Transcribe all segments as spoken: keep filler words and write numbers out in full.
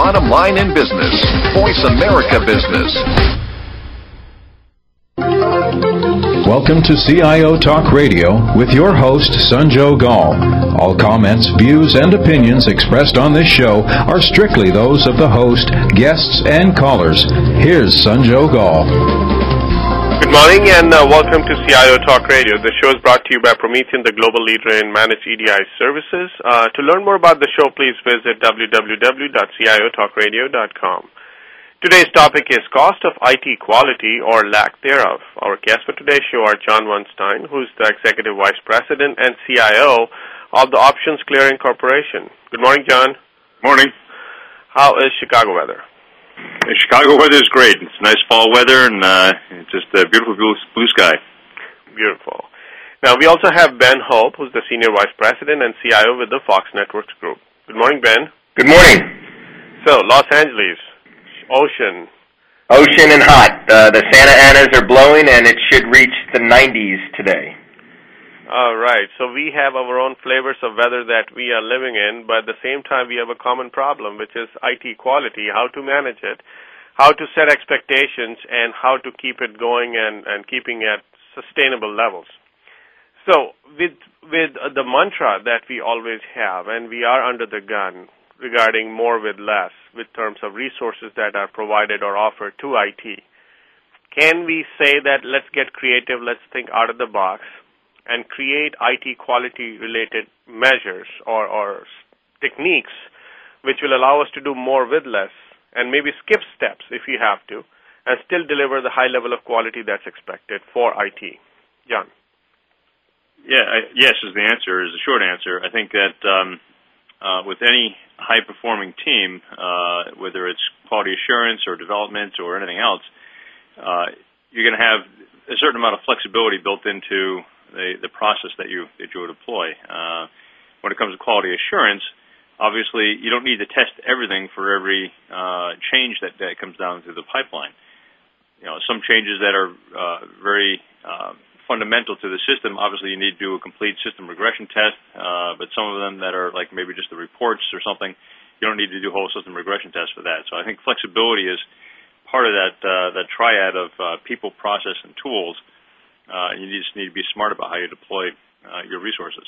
bottom line in business. Voice America Business. Welcome to C I O Talk Radio with your host, Sanjog Gall. All comments, views, and opinions expressed on this show are strictly those of the host, guests, and callers. Here's Sanjog Gall. Good morning and uh, welcome to C I O Talk Radio. The show is brought to you by Promethean, the global leader in managed E D I services. Uh, to learn more about the show, please visit w w w dot c i o talk radio dot com. Today's topic is cost of I T quality or lack thereof. Our guests for today's show are John Wunstein, who's the Executive Vice President and C I O of the Options Clearing Corporation. Good morning, John. Morning. How is Chicago weather? The Chicago weather is great. It's nice fall weather, and uh, it's just a beautiful blue, blue sky. Beautiful. Now, we also have Ben Hope, who's the Senior Vice President and C I O with the Fox Networks Group. Good morning, Ben. Good morning. So, Los Angeles. Ocean. Ocean and hot. Uh, the Santa Anas are blowing, and it should reach the nineties today. All right. So we have our own flavors of weather that we are living in, but at the same time we have a common problem, which is I T quality, how to manage it, how to set expectations, and how to keep it going and, and keeping at sustainable levels. So with with the mantra that we always have, and we are under the gun, regarding more with less, with terms of resources that are provided or offered to I T. Can we say that let's get creative, let's think out of the box, and create I T quality-related measures or, or techniques which will allow us to do more with less, and maybe skip steps if you have to, and still deliver the high level of quality that's expected for I T? John? Yeah, I, yes is the answer, is the short answer. I think that um, uh, with any high-performing team, uh, whether it's quality assurance or development or anything else, uh, you're going to have a certain amount of flexibility built into the, the process that you that you will deploy. Uh, when it comes to quality assurance, obviously you don't need to test everything for every uh, change that, that comes down through the pipeline. You know, some changes that are uh, very uh, fundamental to the system, obviously you need to do a complete system regression test, uh, but some of them that are like maybe just the reports or something, you don't need to do whole system regression tests for that. So I think flexibility is part of that uh, that triad of uh, people, process, and tools. Uh, you just need to be smart about how you deploy uh, your resources.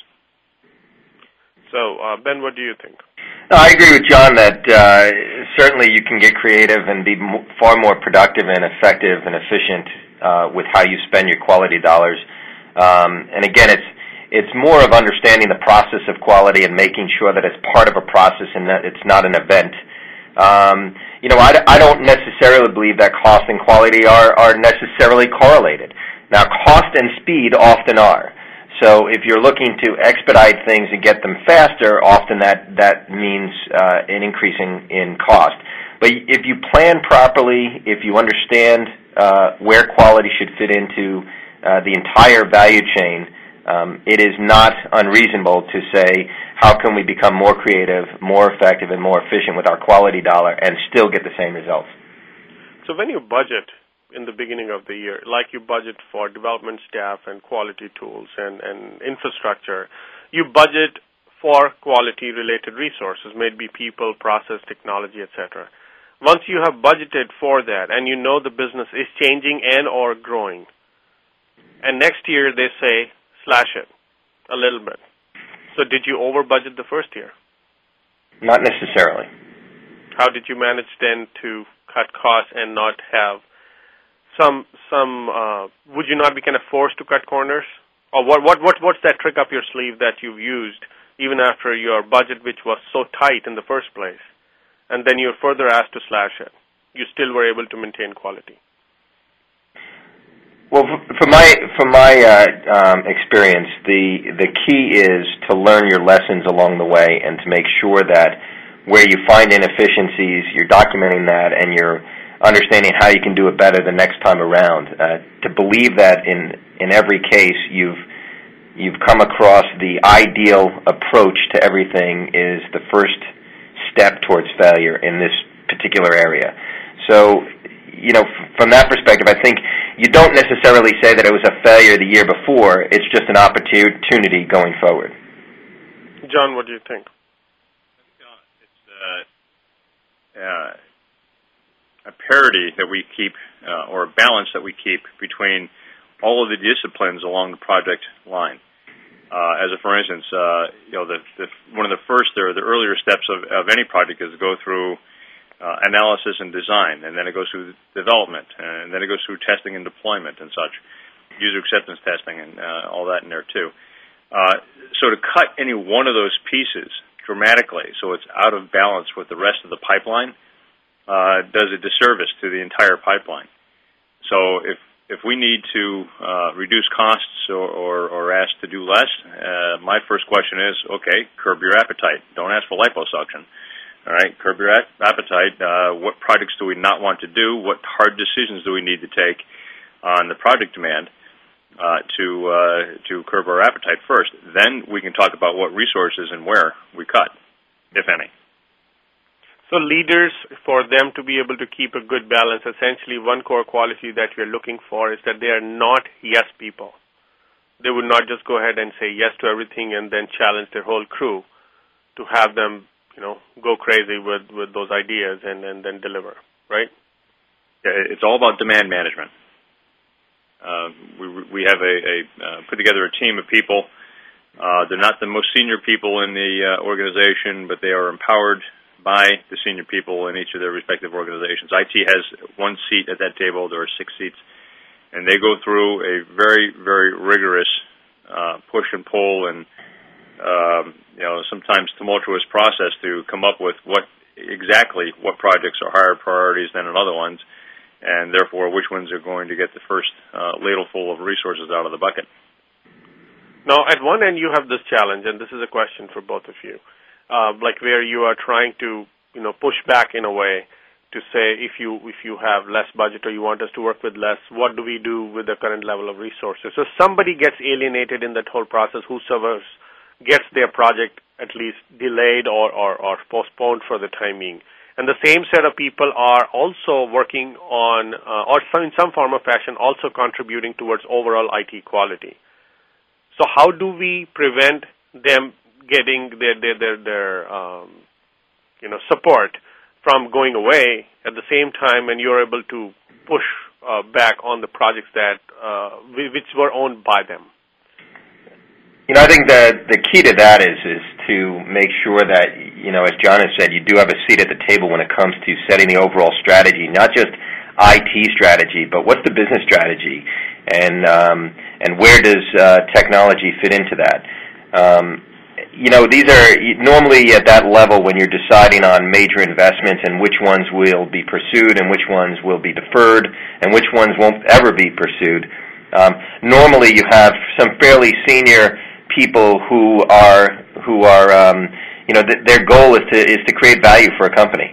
So, uh, Ben, what do you think? No, I agree with John that uh, certainly you can get creative and be m- far more productive and effective and efficient uh, with how you spend your quality dollars. Um, and again, it's it's more of understanding the process of quality and making sure that it's part of a process and that it's not an event. Um, you know, I, I don't necessarily believe that cost and quality are, are necessarily correlated. Now, cost and speed often are. So if you're looking to expedite things and get them faster, often that, that means uh, an increase in, in cost. But if you plan properly, if you understand uh, where quality should fit into uh, the entire value chain, um, it is not unreasonable to say, how can we become more creative, more effective, and more efficient with our quality dollar and still get the same results? So when you budget in the beginning of the year, like you budget for development staff and quality tools and, and infrastructure, you budget for quality-related resources, maybe people, process, technology, et cetera. Once you have budgeted for that and you know the business is changing and or growing, and next year they say, slash it a little bit. So did you over-budget the first year? Not necessarily. How did you manage then to cut costs and not have some, some uh, would you not be kind of forced to cut corners? Or what, what, what, what's that trick up your sleeve that you've used even after your budget, which was so tight in the first place, and then you're further asked to slash it? You still were able to maintain quality. Well, from my from my uh, um, experience, the the key is to learn your lessons along the way and to make sure that where you find inefficiencies, you're documenting that and you're understanding how you can do it better the next time around. Uh, to believe that in in every case you've you've come across the ideal approach to everything is the first step towards failure in this particular area. So, you know, from that perspective, I think you don't necessarily say that it was a failure the year before. It's just an opportunity going forward. John, what do you think? It's, uh, uh, a parity that we keep, uh, or a balance that we keep between all of the disciplines along the project line. Uh, as a, for instance, uh, you know, the, the, one of the first or the earlier steps of, of any project is to go through uh, analysis and design, and then it goes through development, and then it goes through testing and deployment and such, user acceptance testing and uh, all that in there too. Uh, so to cut any one of those pieces dramatically so it's out of balance with the rest of the pipeline uh, does a disservice to the entire pipeline. So if if we need to uh, reduce costs or, or, or ask to do less, uh, my first question is, okay, curb your appetite. Don't ask for liposuction. All right, curb your appetite. Uh, what projects do we not want to do? What hard decisions do we need to take on the project demand uh, to uh, to curb our appetite first? Then we can talk about what resources and where we cut, if any. So leaders, for them to be able to keep a good balance, essentially one core quality that we're looking for is that they are not yes people. They would not just go ahead and say yes to everything and then challenge their whole crew to have them, you know, go crazy with, with those ideas and, and then deliver, right? Yeah, it's all about demand management. Uh, we we have a, a uh, put together a team of people. Uh, they're not the most senior people in the uh, organization, but they are empowered by the senior people in each of their respective organizations. I T has one seat at that table. There are six seats. And they go through a very, very rigorous uh, push and pull and, um, you know, sometimes tumultuous process to come up with what exactly what projects are higher priorities than other ones, and therefore which ones are going to get the first uh, ladleful of resources out of the bucket. Now, at one end, you have this challenge, and this is a question for both of you. Uh, like where you are trying to, you know, push back in a way to say if you if you have less budget or you want us to work with less, what do we do with the current level of resources? So somebody gets alienated in that whole process, whosoever gets their project at least delayed or, or, or postponed for the time being. And the same set of people are also working on, uh, or some, in some form or fashion, also contributing towards overall I T quality. So how do we prevent them getting their their their, their um, you know support from going away at the same time, and you're able to push uh, back on the projects that uh, which were owned by them? You know, I think the the key to that is is to make sure that, you know, as John has said, you do have a seat at the table when it comes to setting the overall strategy, not just I T strategy, but what's the business strategy, and um, and where does uh, technology fit into that? Um, You know, these are normally at that level when you're deciding on major investments and which ones will be pursued and which ones will be deferred and which ones won't ever be pursued. Um, normally you have some fairly senior people who are, who are um, you know, th- their goal is to, is to create value for a company.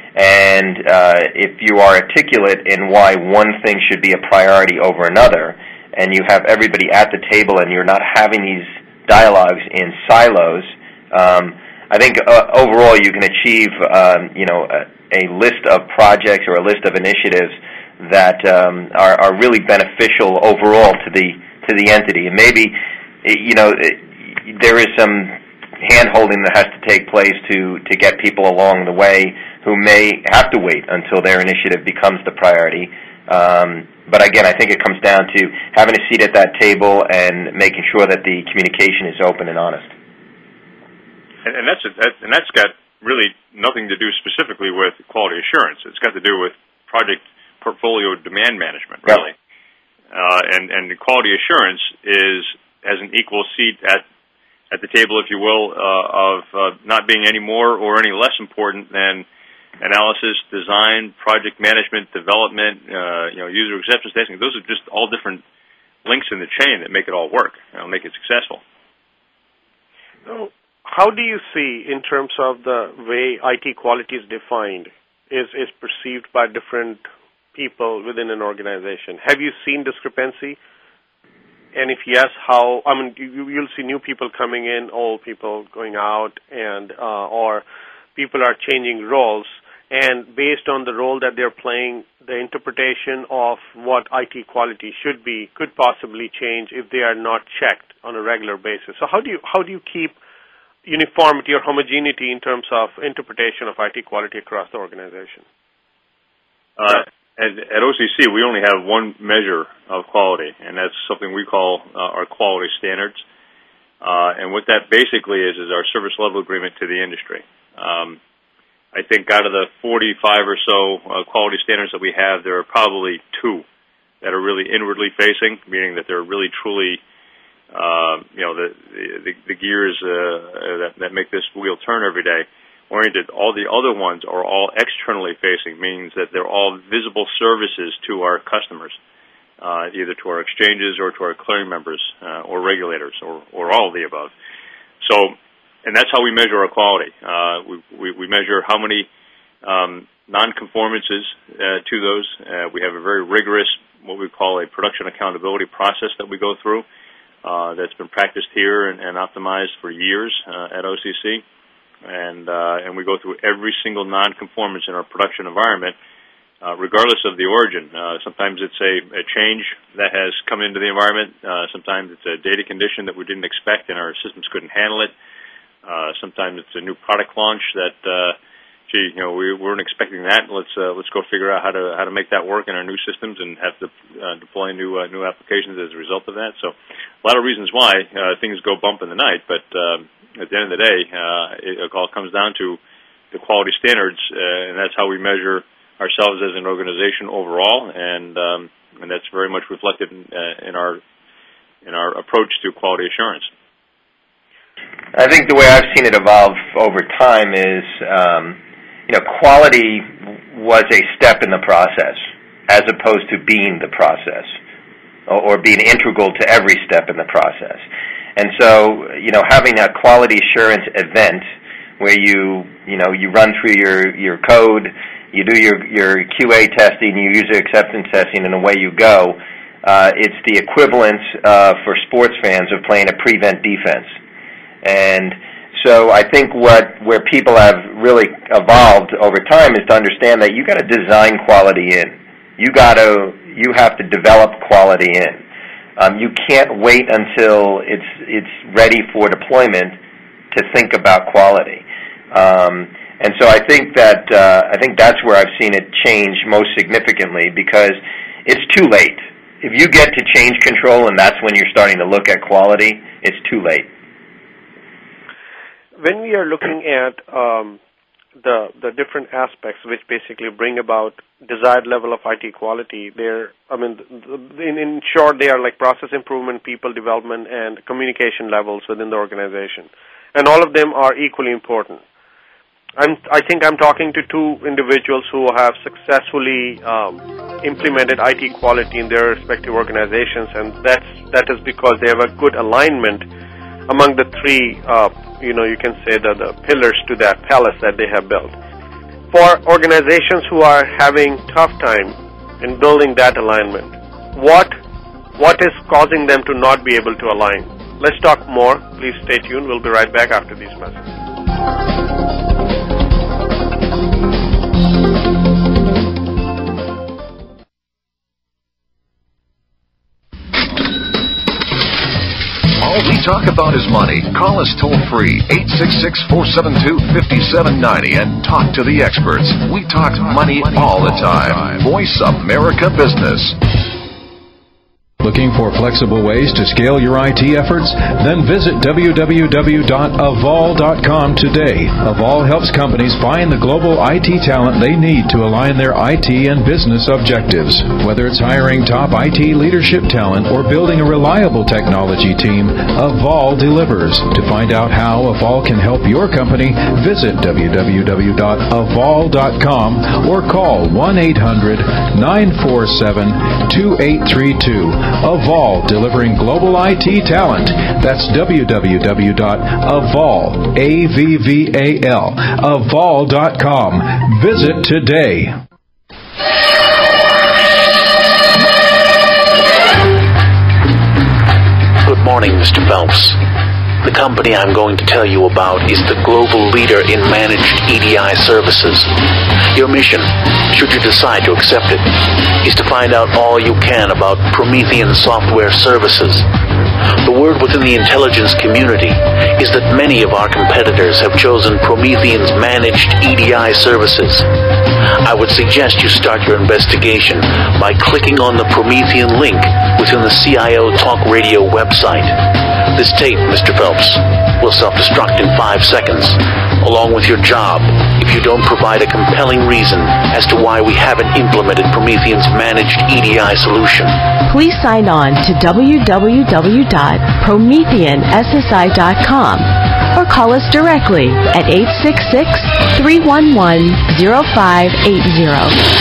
And uh, if you are articulate in why one thing should be a priority over another, and you have everybody at the table and you're not having these dialogues in silos, um, I think uh, overall you can achieve, um, you know, a, a list of projects or a list of initiatives that um, are, are really beneficial overall to the to the entity. And maybe, you know, there is some hand-holding that has to take place to to get people along the way who may have to wait until their initiative becomes the priority. Um, But again, I think it comes down to having a seat at that table and making sure that the communication is open and honest. And, and that's a, that, and that's got really nothing to do specifically with quality assurance. It's got to do with project portfolio demand management, really. Yep. Uh, and and the quality assurance is has an equal seat at at the table, if you will, uh, of uh, not being any more or any less important than analysis, design, project management, development, uh, you know, user acceptance testing. Those are just all different links in the chain that make it all work, you know, make it successful. So how do you see, in terms of the way I T quality is defined, is, is perceived by different people within an organization? Have you seen discrepancy? And if yes, how? I mean, you, you'll see new people coming in, old people going out, and uh, or people are changing roles. And based on the role that they're playing, the interpretation of what I T quality should be could possibly change if they are not checked on a regular basis. So how do you how do you keep uniformity or homogeneity in terms of interpretation of I T quality across the organization? Uh, at, at O C C, we only have one measure of quality, and that's something we call uh, our quality standards. Uh, and what that basically is is our service level agreement to the industry. Um, I think out of the forty-five or so uh, quality standards that we have, there are probably two that are really inwardly facing, meaning that they're really truly, uh, you know, the the, the gears uh, that, that make this wheel turn every day oriented. All the other ones are all externally facing, means that they're all visible services to our customers, uh, either to our exchanges or to our clearing members uh, or regulators or, or all of the above. So. And that's how we measure our quality. Uh, we, we, we measure how many um, non-conformances uh, to those. Uh, we have a very rigorous, what we call a production accountability process that we go through uh, that's been practiced here and, and optimized for years uh, at O C C. And, uh, and we go through every single non-conformance in our production environment, uh, regardless of the origin. Uh, sometimes it's a, a change that has come into the environment. Uh, sometimes it's a data condition that we didn't expect and our systems couldn't handle it. Uh, sometimes it's a new product launch that, uh, gee, you know, we weren't expecting that. Let's uh, let's go figure out how to how to make that work in our new systems and have to uh, deploy new uh, new applications as a result of that. So, a lot of reasons why uh, things go bump in the night. But um, at the end of the day, uh, it, it all comes down to the quality standards, uh, and that's how we measure ourselves as an organization overall. And um, and that's very much reflected in, uh, in our in our approach to quality assurance. I think the way I've seen it evolve over time is, um, you know, quality was a step in the process as opposed to being the process or, or being integral to every step in the process. And so, you know, having a quality assurance event where you, you know, you run through your, your code, you do your, your Q A testing, you user acceptance testing, and away you go, uh, it's the equivalent uh, for sports fans of playing a prevent defense. And so I think what where people have really evolved over time is to understand that you got to design quality in. You got to you have to develop quality in. Um, you can't wait until it's it's ready for deployment to think about quality. Um, and so I think that uh, I think that's where I've seen it change most significantly, because it's too late. If you get to change control and that's when you're starting to look at quality, it's too late. When we are looking at um, the the different aspects which basically bring about desired level of I T quality, they're, I mean, in, in short, they are like process improvement, people development, and communication levels within the organization. And all of them are equally important. I'm, I think I'm talking to two individuals who have successfully um, implemented I T quality in their respective organizations, and that's, that is because they have a good alignment among the three, uh, you know, you can say the, the pillars to that palace that they have built. For organizations who are having tough time in building that alignment, what what is causing them to not be able to align? Let's talk more. Please stay tuned. We'll be right back after these messages. All we talk about is money. Call us toll-free, eight six six, four seven two, five seven nine zero, and talk to the experts. We talk money all the time. Voice America Business. Looking for flexible ways to scale your I T efforts? Then visit w w w dot avol dot com today. Avol helps companies find the global I T talent they need to align their I T and business objectives. Whether it's hiring top I T leadership talent or building a reliable technology team, Avol delivers. To find out how Avol can help your company, visit w w w dot avol dot com or call one eight hundred, nine four seven, two eight three two. Avol, delivering global I T talent. That's w w w dot avol, A V V A L, avol dot com. Visit today. Good morning, Mister Phelps. The company I'm going to tell you about is the global leader in managed E D I services. Your mission, should you decide to accept it, is to find out all you can about Promethean Software Services. The word within the intelligence community is that many of our competitors have chosen Promethean's managed E D I services. I would suggest you start your investigation by clicking on the Promethean link within the C I O Talk Radio website. This tape, Mister Phelps, will self-destruct in five seconds, along with your job, if you don't provide a compelling reason as to why we haven't implemented Promethean's managed E D I solution. Please sign on to w w w dot promethean s s i dot com or call us directly at eight six six, three one one, zero five eight zero.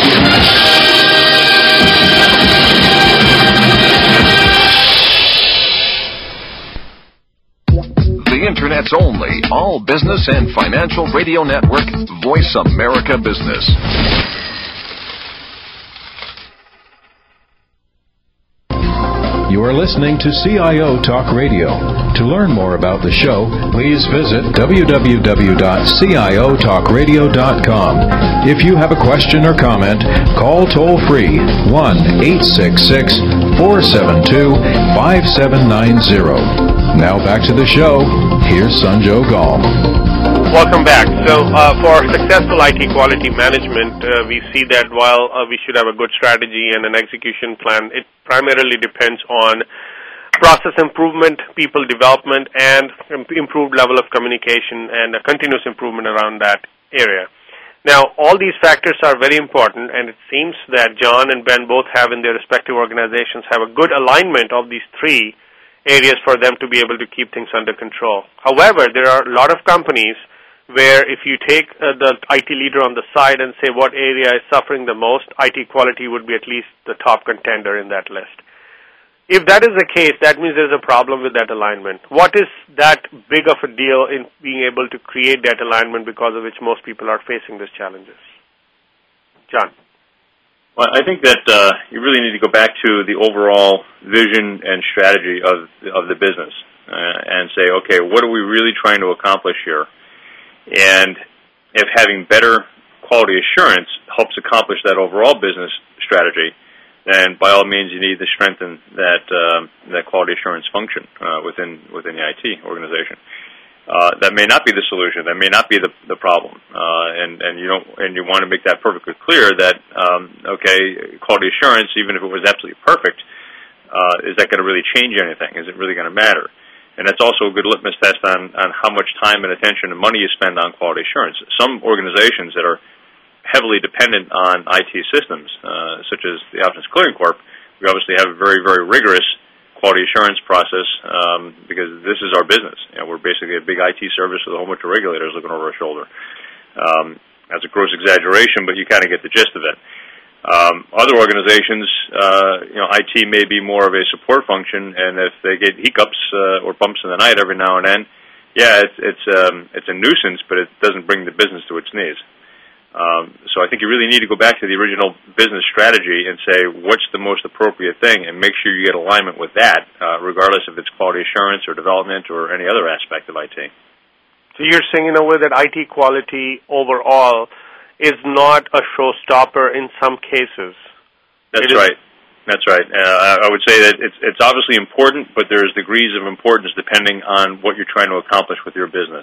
The Internet's only all business and financial radio network, Voice America Business. You are listening to C I O Talk Radio. To learn more about the show, please visit w w w dot c i o talk radio dot com. If you have a question or comment, call toll-free one eight six six, four seven two, five seven nine zero. Now back to the show. Here's Sanjog Aul. Welcome back. So uh, for successful I T quality management, uh, we see that while uh, we should have a good strategy and an execution plan, it primarily depends on process improvement, people development, and improved level of communication and a continuous improvement around that area. Now, all these factors are very important, and it seems that John and Ben both have in their respective organizations have a good alignment of these three areas for them to be able to keep things under control. However, there are a lot of companies where if you take uh, the I T leader on the side and say what area is suffering the most, I T quality would be at least the top contender in that list. If that is the case, that means there's a problem with that alignment. What is that big of a deal in being able to create that alignment because of which most people are facing these challenges? John? Well, I think that uh, you really need to go back to the overall vision and strategy of of the business uh, and say, okay, what are we really trying to accomplish here? And if having better quality assurance helps accomplish that overall business strategy, then by all means you need to strengthen that um, that quality assurance function uh, within within the I T organization. Uh, that may not be the solution. That may not be the the problem, uh, and and you don't and you want to make that perfectly clear that um, okay, quality assurance, even if it was absolutely perfect, uh, is that going to really change anything? Is it really going to matter? And that's also a good litmus test on, on how much time and attention and money you spend on quality assurance. Some organizations that are heavily dependent on I T systems, uh, such as the Options Clearing Corp, we obviously have a very, very rigorous quality assurance process um, because this is our business. You know, we're basically a big I T service with a whole bunch of regulators looking over our shoulder. Um, that's a gross exaggeration, but you kind of get the gist of it. Um, other organizations, uh, you know, I T may be more of a support function, and if they get hiccups uh, or bumps in the night every now and then, yeah, it's it's um, it's a nuisance, but it doesn't bring the business to its knees. Um, so I think you really need to go back to the original business strategy and say what's the most appropriate thing, and make sure you get alignment with that, uh, regardless if it's quality assurance or development or any other aspect of I T. So you're saying, in a way, that I T quality overall is not a showstopper in some cases. That's right. That's right. Uh, I would say that it's it's obviously important, but there's degrees of importance depending on what you're trying to accomplish with your business.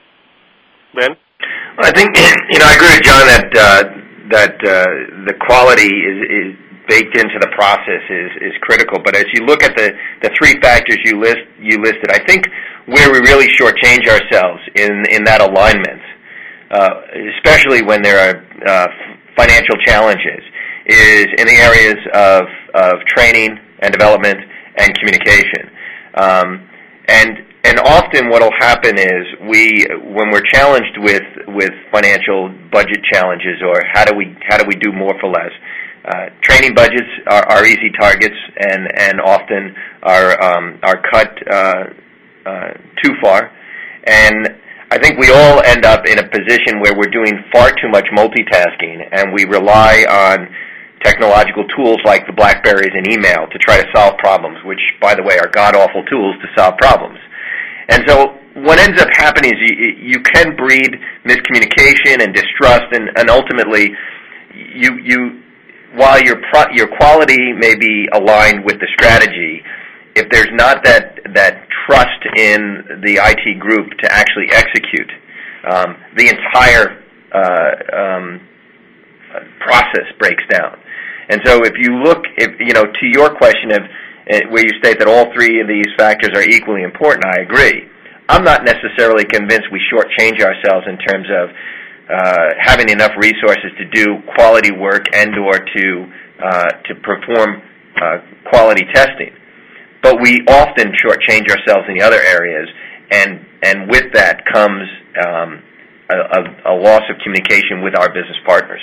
Ben? Well, I think, you know, I agree with John that uh, that uh, the quality is, is baked into the process is, is critical. But as you look at the, the three factors you list you listed, I think where we really shortchange ourselves in in that alignment, Uh, especially when there are uh, financial challenges, is in the areas of, of training and development and communication. Um, and and often what will happen is we, when we're challenged with, with financial budget challenges or how do we how do we do more for less, uh, training budgets are, are easy targets and, and often are um, are cut uh, uh, too far. And I think we all end up in a position where we're doing far too much multitasking, and we rely on technological tools like the BlackBerries and email to try to solve problems, which, by the way, are god-awful tools to solve problems. And so what ends up happening is you, you can breed miscommunication and distrust, and, and ultimately, you, you, while your pro, your quality may be aligned with the strategy, if there's not that that trust in the I T group to actually execute, um, the entire uh, um, process breaks down. And so, if you look, if you know, to your question of uh, where you state that all three of these factors are equally important, I agree. I'm not necessarily convinced we shortchange ourselves in terms of uh, having enough resources to do quality work and/or to uh, to perform uh, quality testing. But we often shortchange ourselves in the other areas, and and with that comes um, a, a, a loss of communication with our business partners.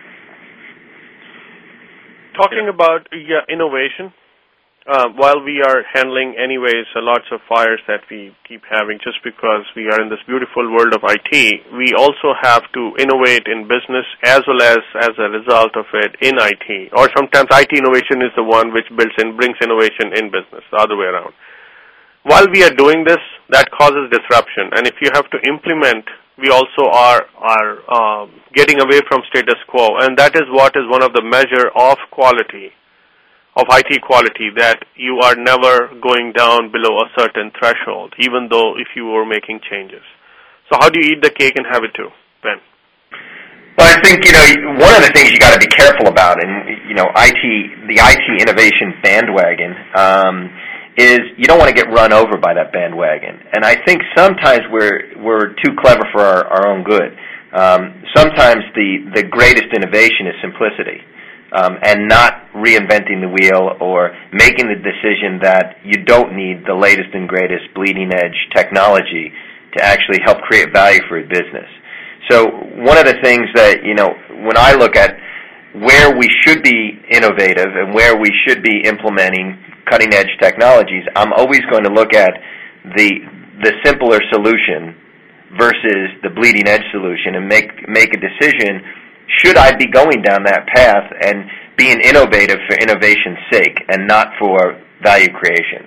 Talking about yeah, innovation, uh, while we are handling anyways uh, lots of fires that we keep having just because we are in this beautiful world of I T, we also have to innovate in business as well as as a result of it in I T. Or sometimes I T innovation is the one which builds in, brings innovation in business, the other way around. While we are doing this, that causes disruption. And if you have to implement, we also are are uh, getting away from status quo. And that is what is one of the measure of quality, of I T quality, that you are never going down below a certain threshold, even though if you were making changes. So how do you eat the cake and have it too, Ben? Well, I think, you know, one of the things you got to be careful about, and, you know, I T, the I T innovation bandwagon, um, is you don't want to get run over by that bandwagon. And I think sometimes we're we're too clever for our, our own good. Um, sometimes the, the greatest innovation is simplicity, um, and not reinventing the wheel or making the decision that you don't need the latest and greatest bleeding edge technology to actually help create value for your business. So one of the things that, you know, when I look at where we should be innovative and where we should be implementing cutting-edge technologies, I'm always going to look at the the simpler solution versus the bleeding-edge solution and make make a decision, should I be going down that path and being innovative for innovation's sake and not for value creation?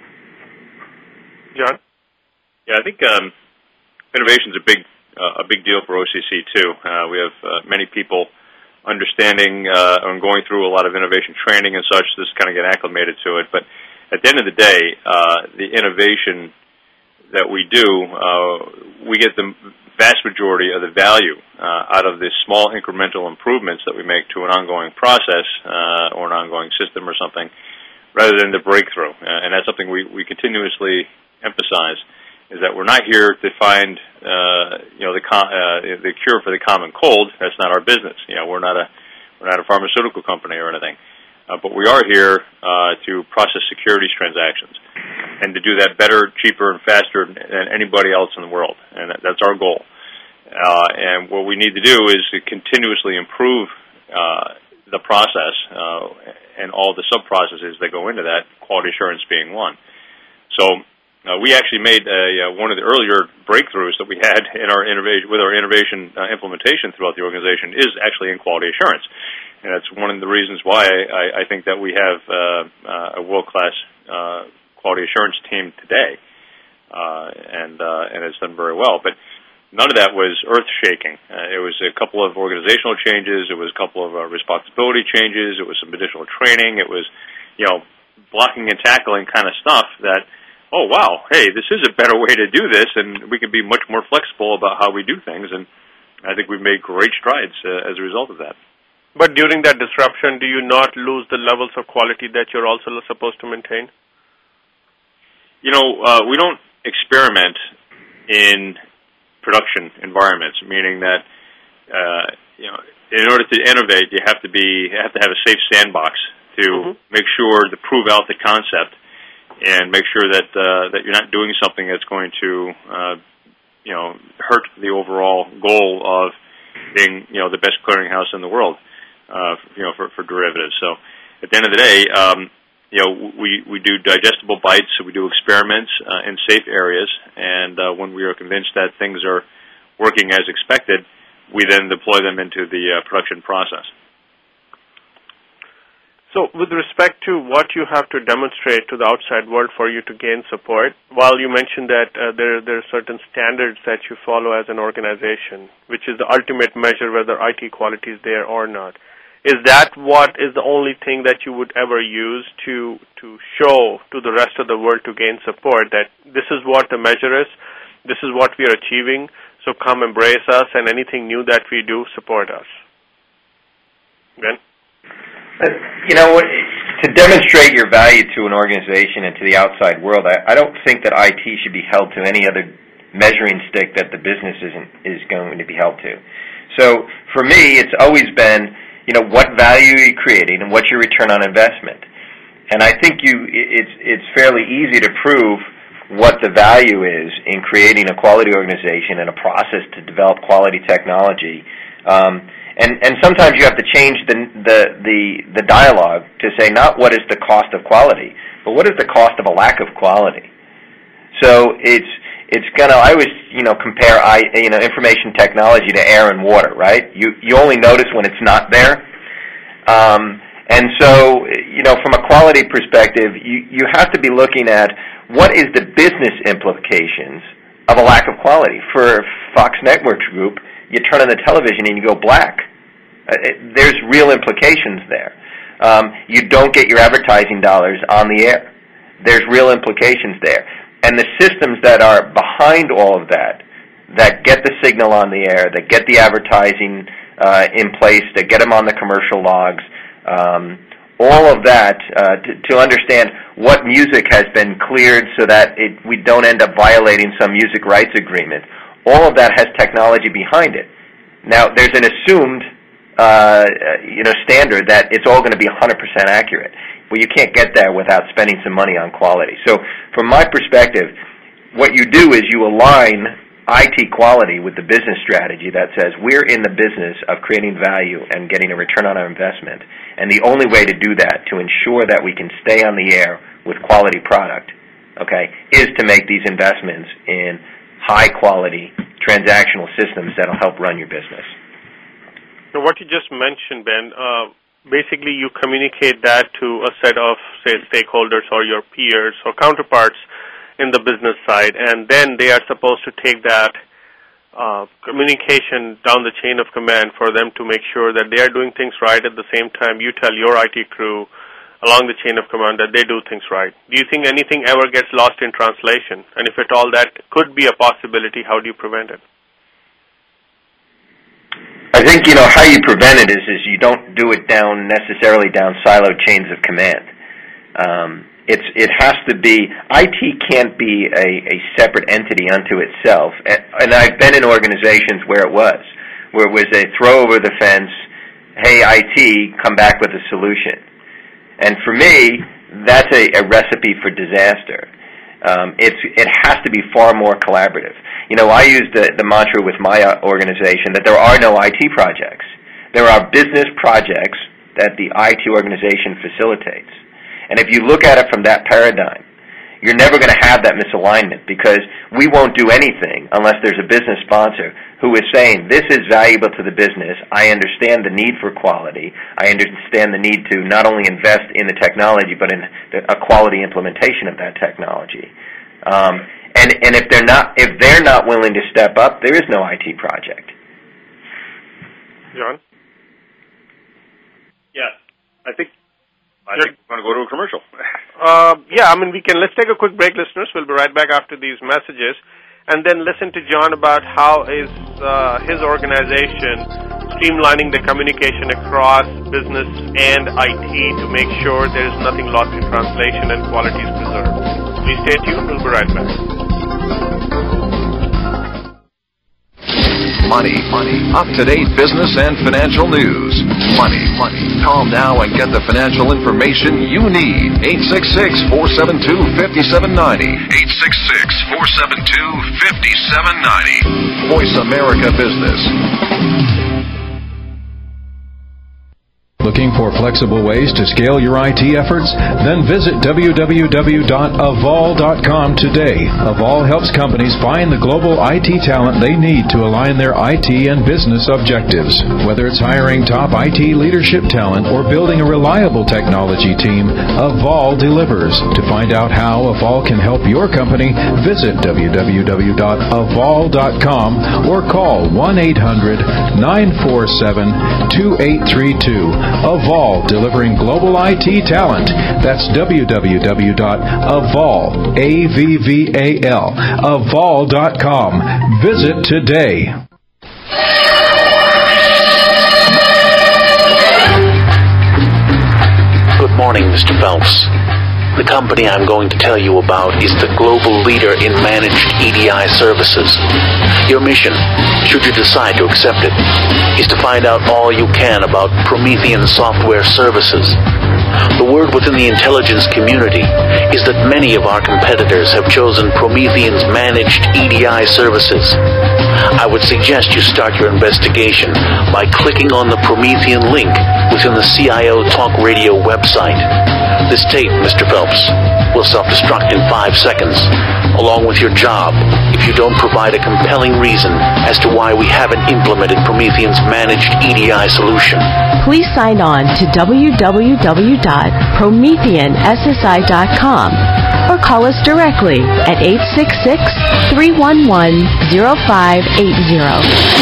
John? Yeah, I think um, innovation is a big, uh, a big deal for O C C, too. Uh, we have uh, many people understanding uh, and going through a lot of innovation training and such, just kind of get acclimated to it. But at the end of the day, uh, the innovation that we do, uh, we get the vast majority of the value uh, out of the small incremental improvements that we make to an ongoing process uh, or an ongoing system or something, rather than the breakthrough. Uh, and that's something we, we continuously emphasize, is that we're not here to find, uh, you know, the com- uh, the cure for the common cold. That's not our business. You know, we're not a we're not a pharmaceutical company or anything, uh, but we are here uh, to process securities transactions and to do that better, cheaper, and faster than anybody else in the world. And that, that's our goal. Uh, and what we need to do is to continuously improve uh, the process uh, and all the sub processes that go into that. Quality assurance being one. So. Uh, we actually made a, uh, one of the earlier breakthroughs that we had in our innovation, with our innovation uh, implementation throughout the organization is actually in quality assurance. And that's one of the reasons why I, I think that we have uh, uh, a world-class uh, quality assurance team today. Uh, and, uh, and it's done very well. But none of that was earth-shaking. Uh, it was a couple of organizational changes. It was a couple of uh, responsibility changes. It was some additional training. It was, you know, blocking and tackling kind of stuff that, oh, wow, hey, this is a better way to do this, and we can be much more flexible about how we do things, and I think we've made great strides uh, as a result of that. But during that disruption, do you not lose the levels of quality that you're also supposed to maintain? You know, uh, we don't experiment in production environments, meaning that, uh, you know, in order to innovate, you have to be, you have to have a safe sandbox to mm-hmm. make sure to prove out the concept and make sure that uh, that you're not doing something that's going to, uh, you know, hurt the overall goal of being, you know, the best clearinghouse in the world, uh, you know, for, for derivatives. So, at the end of the day, um, you know, we we do digestible bites, so we do experiments uh, in safe areas, and uh, when we are convinced that things are working as expected, we then deploy them into the uh, production process. So with respect to what you have to demonstrate to the outside world for you to gain support, while you mentioned that uh, there, there are certain standards that you follow as an organization, which is the ultimate measure whether I T quality is there or not, Is that what is the only thing that you would ever use to to show to the rest of the world to gain support that this is what the measure is, this is what we are achieving, so come embrace us, and anything new that we do, support us? Ben? Uh, you know, to demonstrate your value to an organization and to the outside world, I, I don't think that I T should be held to any other measuring stick that the business isn't is going to be held to. So for me, it's always been, you know, what value are you creating and what's your return on investment? And I think you it's it's fairly easy to prove what the value is in creating a quality organization and a process to develop quality technology. Um, and, and sometimes you have to change the, the, the, the dialogue to say not what is the cost of quality, but what is the cost of a lack of quality. So it's it's gonna I always you know compare I you know information technology to air and water, right? You you only notice when it's not there. Um, and so you know from a quality perspective, you you have to be looking at what is the business implications of a lack of quality. For Fox Networks Group, you turn on the television and you go black. Uh, it, there's real implications there. Um, you don't get your advertising dollars on the air. There's real implications there. And the systems that are behind all of that, that get the signal on the air, that get the advertising uh, in place, that get them on the commercial logs, um, all of that uh, to, to understand what music has been cleared so that it, we don't end up violating some music rights agreement. All of that has technology behind it. Now, there's an assumed uh, you know, standard that it's all going to be one hundred percent accurate. Well, you can't get there without spending some money on quality. So from my perspective, what you do is you align I T quality with the business strategy that says we're in the business of creating value and getting a return on our investment. And the only way to do that, to ensure that we can stay on the air with quality product, okay, is to make these investments in high-quality transactional systems that will help run your business. So what you just mentioned, Ben, uh, basically you communicate that to a set of, say, stakeholders or your peers or counterparts in the business side, and then they are supposed to take that uh, communication down the chain of command for them to make sure that they are doing things right. At the same time, you tell your I T crew along the chain of command that they do things right. Do you think anything ever gets lost in translation? And if at all that could be a possibility, how do you prevent it? I think, you know, how you prevent it is, is you don't do it down necessarily down siloed chains of command. Um, it's it has to be, I T can't be a, a separate entity unto itself. And, and I've been in organizations where it was, where it was a throw over the fence, hey, I T, come back with a solution. And for me, that's a, a recipe for disaster. Um, it's it has to be far more collaborative. You know, I use the, the mantra with my organization that there are no I T projects. There are business projects that the I T organization facilitates. And if you look at it from that paradigm, you're never going to have that misalignment, because we won't do anything unless there's a business sponsor who is saying, this is valuable to the business. I understand the need for quality. I understand the need to not only invest in the technology, but in the, a quality implementation of that technology. Um, and, and if they're not, if they're not willing to step up, there is no I T project. John? Yeah, I think I think we're going to go to a commercial. uh, yeah, I mean, we can. Let's take a quick break, listeners. We'll be right back after these messages, and then listen to John about how is uh, his organization streamlining the communication across business and I T to make sure there is nothing lost in translation and quality is preserved. Please stay tuned. We'll be right back. Money, money, up-to-date business and financial news. Money, money. Call now and get the financial information you need. eight six six, four seven two, five seven nine zero. eight six six, four seven two, five seven nine zero. Voice America Business. Looking for flexible ways to scale your I T efforts? Then visit w w w dot avol dot com today. Avol helps companies find the global I T talent they need to align their I T and business objectives. Whether it's hiring top I T leadership talent or building a reliable technology team, Avol delivers. To find out how Avol can help your company, visit w w w dot avol dot com or call one eight hundred nine four seven two eight three two. Avol, delivering global I T talent. That's w w w dot avol, A V V A L, avol dot com. Visit today. Good morning, Mister Phelps. The company I'm going to tell you about is the global leader in managed E D I services. Your mission, should you decide to accept it, is to find out all you can about Promethean software services. The word within the intelligence community is that many of our competitors have chosen Promethean's managed E D I services. I would suggest you start your investigation by clicking on the Promethean link within the C I O Talk Radio website. This tape, Mister Phelps, will self-destruct in five seconds, along with your job, if you don't provide a compelling reason as to why we haven't implemented Promethean's managed E D I solution. Please sign on to w w w dot promethean s s i dot com or call us directly at eight six six, three one one, zero five eight zero.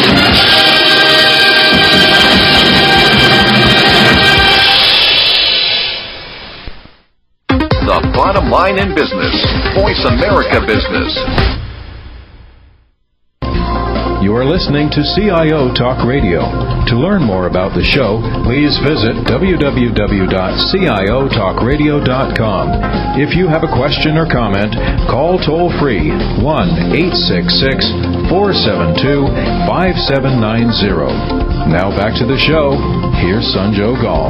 The bottom line in business. Voice America Business. You are listening to C I O Talk Radio. To learn more about the show, please visit w w w dot c i o talk radio dot com. If you have a question or comment, call toll-free one eight six six, four seven two, five seven nine zero. Now back to the show. Here's Sanjog Aul.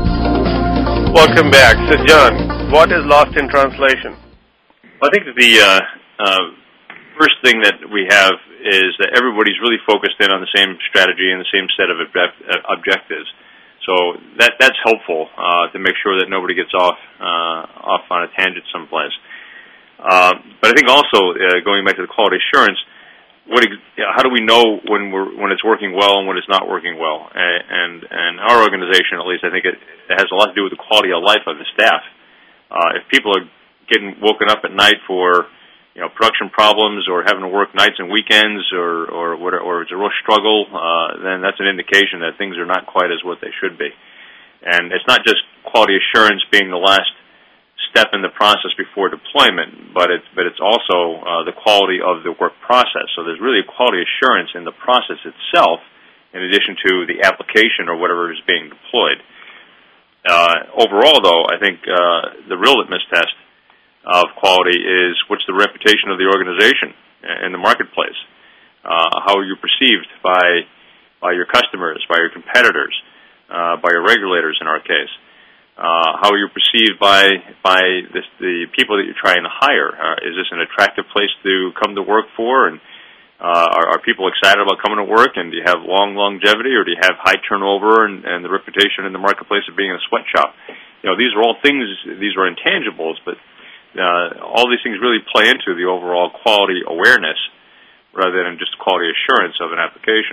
Welcome back. So, John, what is lost in translation? I think that the uh, uh, first thing that we have is that everybody's really focused in on the same strategy and the same set of object- uh, objectives. So that that's helpful uh, to make sure that nobody gets off uh, off on a tangent someplace. Uh, but I think also uh, going back to the quality assurance, what ex- how do we know when we're when it's working well and when it's not working well? And and, and our organization, at least, I think it, it has a lot to do with the quality of life of the staff. Uh, if people are getting woken up at night for you know, production problems or having to work nights and weekends or or, what, or it's a real struggle, uh, then that's an indication that things are not quite as what they should be. And it's not just quality assurance being the last step in the process before deployment, but it's, but it's also uh, the quality of the work process. So there's really quality assurance in the process itself in addition to the application or whatever is being deployed. Uh, overall, though, I think uh, the real litmus test of quality is what's the reputation of the organization in the marketplace. Uh, how are you perceived by by your customers, by your competitors, uh, by your regulators in our case? Uh, how are you perceived by by this, the people that you're trying to hire? Uh, is this an attractive place to come to work for? And uh, are, are people excited about coming to work? And do you have long longevity, or do you have high turnover and, and the reputation in the marketplace of being a sweatshop? You know, these are all things. These are intangibles, but Uh, all these things really play into the overall quality awareness rather than just quality assurance of an application.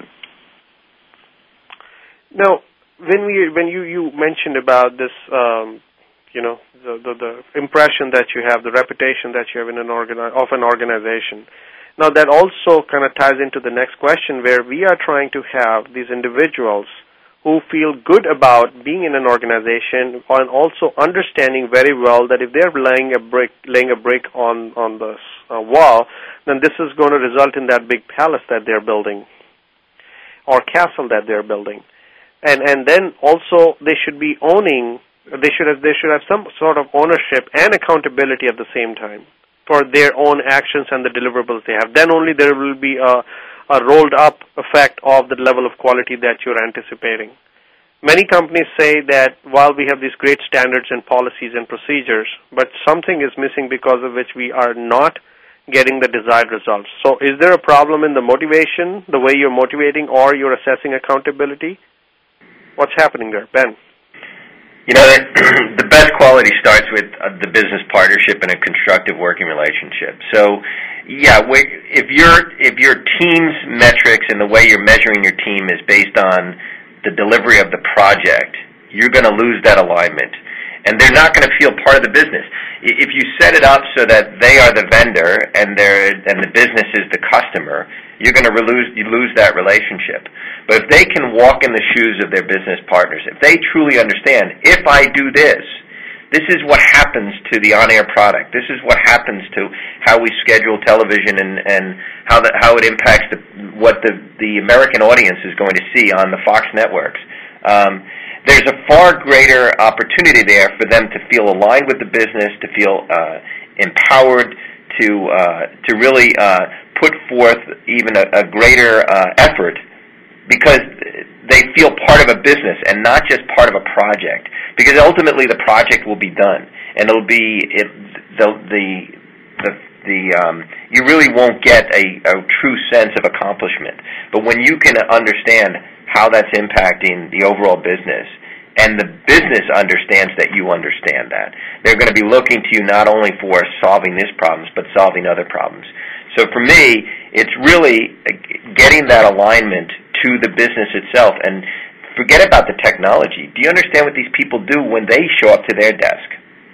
Now, when we when you, you mentioned about this, um, you know, the, the the impression that you have, the reputation that you have in an organi- of an organization. Now, that also kind of ties into the next question, where we are trying to have these individuals who feel good about being in an organization and also understanding very well that if they're laying a brick, laying a brick on, on the uh, wall, then this is going to result in that big palace that they're building or castle that they're building. And and then also they should be owning, they should have, they should have some sort of ownership and accountability at the same time for their own actions and the deliverables they have. Then only there will be a a rolled-up effect of the level of quality that you're anticipating. Many companies say that while we have these great standards and policies and procedures, but something is missing because of which we are not getting the desired results. So is there a problem in the motivation, the way you're motivating, or you're assessing accountability? What's happening there, Ben? You know, the best quality starts with the business partnership and a constructive working relationship. So, yeah, if your if your team's metrics and the way you're measuring your team is based on the delivery of the project, you're going to lose that alignment, and they're not going to feel part of the business. If you set it up so that they are the vendor and they're and the business is the customer, you're going to lose you lose that relationship. But if they can walk in the shoes of their business partners, if they truly understand, if I do this, this is what happens to the on-air product. This is what happens to how we schedule television and, and how the, how it impacts the, what the, the American audience is going to see on the Fox networks. Um, there's a far greater opportunity there for them to feel aligned with the business, to feel uh, empowered, to uh, to really uh, put forth even a, a greater uh, effort, because they feel part of a business and not just part of a project. Because ultimately the project will be done, and it'll be it, the the the, the um, you really won't get a, a true sense of accomplishment. But when you can understand how that's impacting the overall business, and the business understands that you understand that, they're going to be looking to you not only for solving this problems, but solving other problems. So for me, it's really getting that alignment to the business itself, and forget about the technology. Do you understand what these people do when they show up to their desk?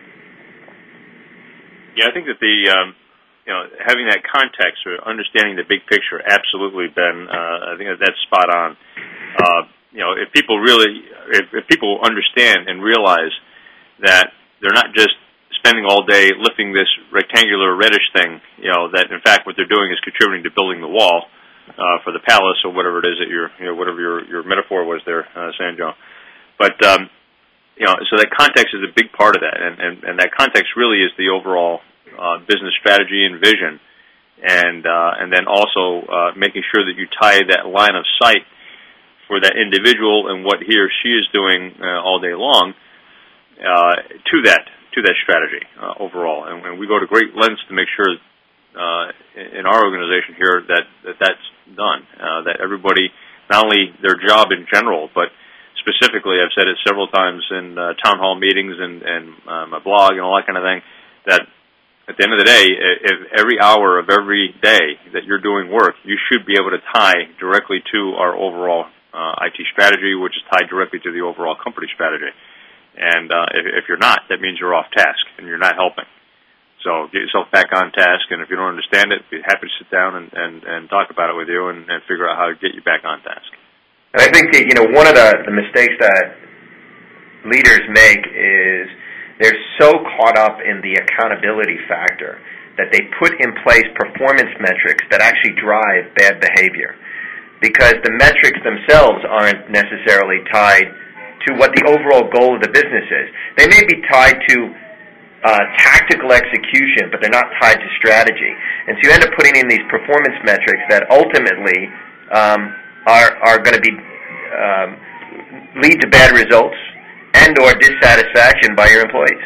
Yeah, I think that the um, you know having that context or understanding the big picture, absolutely, Ben. Uh, I think that that's spot on. Uh, you know, if people really, if, if people understand and realize that they're not just spending all day lifting this rectangular reddish thing, you know, that in fact what they're doing is contributing to building the wall uh, for the palace or whatever it is that your, you know, whatever your, your metaphor was there, uh, Sanjo. But, um, you know, so that context is a big part of that, and, and, and that context really is the overall uh, business strategy and vision, and uh, and then also uh, making sure that you tie that line of sight for that individual and what he or she is doing uh, all day long uh, to that to that strategy uh, overall. And, and we go to great lengths to make sure uh, in our organization here that, that that's done, uh, that everybody, not only their job in general, but specifically, I've said it several times in uh, town hall meetings and, and uh, my blog and all that kind of thing, that at the end of the day, if every hour of every day that you're doing work, you should be able to tie directly to our overall uh, I T strategy, which is tied directly to the overall company strategy. And uh, if, if you're not, that means you're off task and you're not helping. So get yourself back on task, and if you don't understand it, be happy to sit down and, and, and talk about it with you and, and figure out how to get you back on task. And I think that, you know, one of the, the mistakes that leaders make is they're so caught up in the accountability factor that they put in place performance metrics that actually drive bad behavior, because the metrics themselves aren't necessarily tied to what the overall goal of the business is. They may be tied to uh, tactical execution, but they're not tied to strategy. And so you end up putting in these performance metrics that ultimately um, are are going to be um, lead to bad results and or dissatisfaction by your employees.